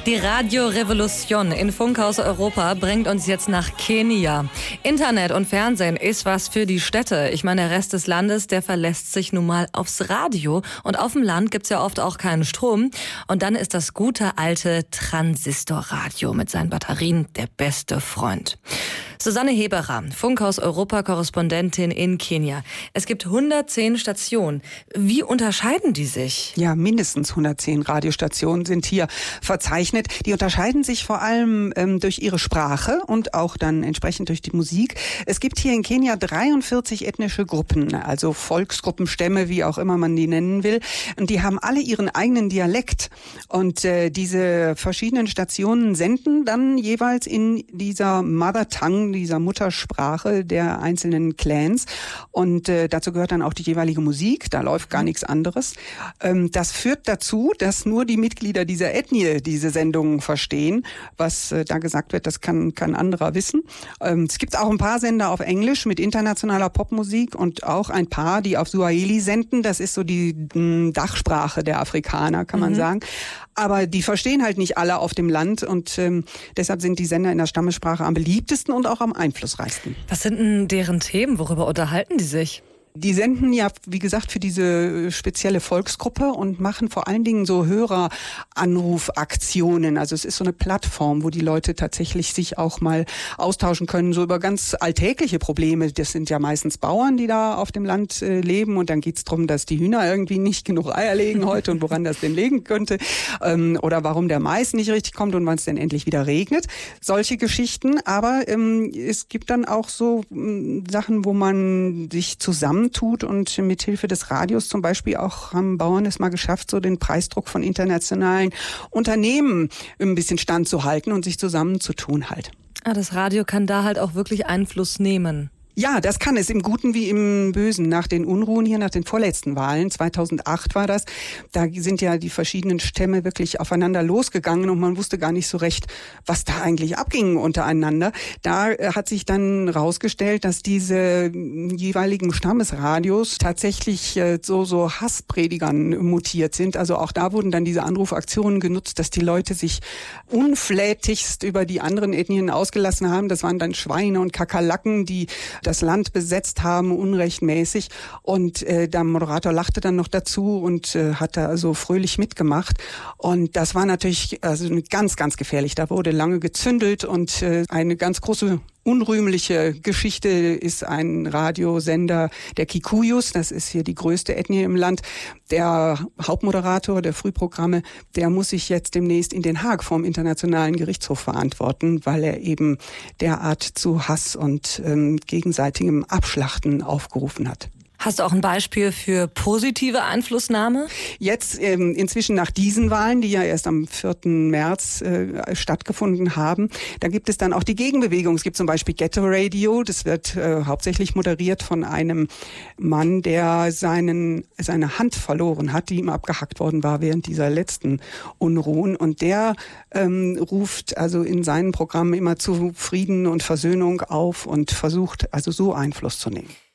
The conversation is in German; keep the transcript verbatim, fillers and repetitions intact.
Die Radio Revolution in Funkhaus Europa bringt uns jetzt nach Kenia. Internet und Fernsehen ist was für die Städte. Ich meine, der Rest des Landes, der verlässt sich nun mal aufs Radio. Und auf dem Land gibt's ja oft auch keinen Strom. Und dann ist das gute alte Transistorradio mit seinen Batterien der beste Freund. Susanne Heberer, Funkhaus Europa-Korrespondentin in Kenia. Es gibt hundertzehn Stationen. Wie unterscheiden die sich? Ja, mindestens hundertzehn Radiostationen sind hier verzeichnet. Die unterscheiden sich vor allem ähm, durch ihre Sprache und auch dann entsprechend durch die Musik. Es gibt hier in Kenia dreiundvierzig ethnische Gruppen, also Volksgruppen, Stämme, wie auch immer man die nennen will. Und die haben alle ihren eigenen Dialekt. Und äh, diese verschiedenen Stationen senden dann jeweils in dieser Mother Tongue, dieser Muttersprache der einzelnen Clans. Und äh, dazu gehört dann auch die jeweilige Musik. Da läuft gar nichts anderes. Ähm, das führt dazu, dass nur die Mitglieder dieser Ethnie diese Sendungen verstehen. Was äh, da gesagt wird, das kann kein anderer wissen. Ähm, es gibt auch ein paar Sender auf Englisch mit internationaler Popmusik und auch ein paar, die auf Swahili senden. Das ist so die mh, Dachsprache der Afrikaner, kann man mhm. sagen. Aber die verstehen halt nicht alle auf dem Land und ähm, deshalb sind die Sender in der Stammessprache am beliebtesten und auch am einflussreichsten. Was sind denn deren Themen? Worüber unterhalten die sich? Die senden ja, wie gesagt, für diese spezielle Volksgruppe und machen vor allen Dingen so Höreranrufaktionen. Also es ist so eine Plattform, wo die Leute tatsächlich sich auch mal austauschen können, so über ganz alltägliche Probleme. Das sind ja meistens Bauern, die da auf dem Land äh, leben und dann geht's darum, dass die Hühner irgendwie nicht genug Eier legen heute und woran das denn liegen könnte. Ähm, oder warum der Mais nicht richtig kommt und wann es denn endlich wieder regnet. Solche Geschichten. Aber ähm, es gibt dann auch so ähm, Sachen, wo man sich zusammen tut und mithilfe des Radios zum Beispiel auch haben Bauern es mal geschafft, so den Preisdruck von internationalen Unternehmen ein bisschen standzuhalten und sich zusammenzutun halt. Ah, das Radio kann da halt auch wirklich Einfluss nehmen. Ja, das kann es im Guten wie im Bösen. Nach den Unruhen hier, nach den vorletzten Wahlen, zweitausendacht war das, da sind ja die verschiedenen Stämme wirklich aufeinander losgegangen und man wusste gar nicht so recht, was da eigentlich abging untereinander. Da hat sich dann rausgestellt, dass diese jeweiligen Stammesradios tatsächlich so, so Hasspredigern mutiert sind. Also auch da wurden dann diese Anrufaktionen genutzt, dass die Leute sich unflätigst über die anderen Ethnien ausgelassen haben. Das waren dann Schweine und Kakerlaken, die das Land besetzt haben, unrechtmäßig. Und äh, der Moderator lachte dann noch dazu und äh, hat da also fröhlich mitgemacht. Und das war natürlich also ganz, ganz gefährlich. Da wurde lange gezündelt und äh, eine ganz große unrühmliche Geschichte ist ein Radiosender der Kikuyus. Das ist hier die größte Ethnie im Land. Der Hauptmoderator der Frühprogramme, der muss sich jetzt demnächst in Den Haag vom Internationalen Gerichtshof verantworten, weil er eben derart zu Hass und ähm, gegenseitigem Abschlachten aufgerufen hat. Hast du auch ein Beispiel für positive Einflussnahme? Jetzt ähm, inzwischen nach diesen Wahlen, die ja erst am vierten März äh, stattgefunden haben, da gibt es dann auch die Gegenbewegung. Es gibt zum Beispiel Ghetto Radio, das wird äh, hauptsächlich moderiert von einem Mann, der seinen seine Hand verloren hat, die ihm abgehackt worden war während dieser letzten Unruhen. Und der ähm, ruft also in seinen Programmen immer zu Frieden und Versöhnung auf und versucht also so Einfluss zu nehmen.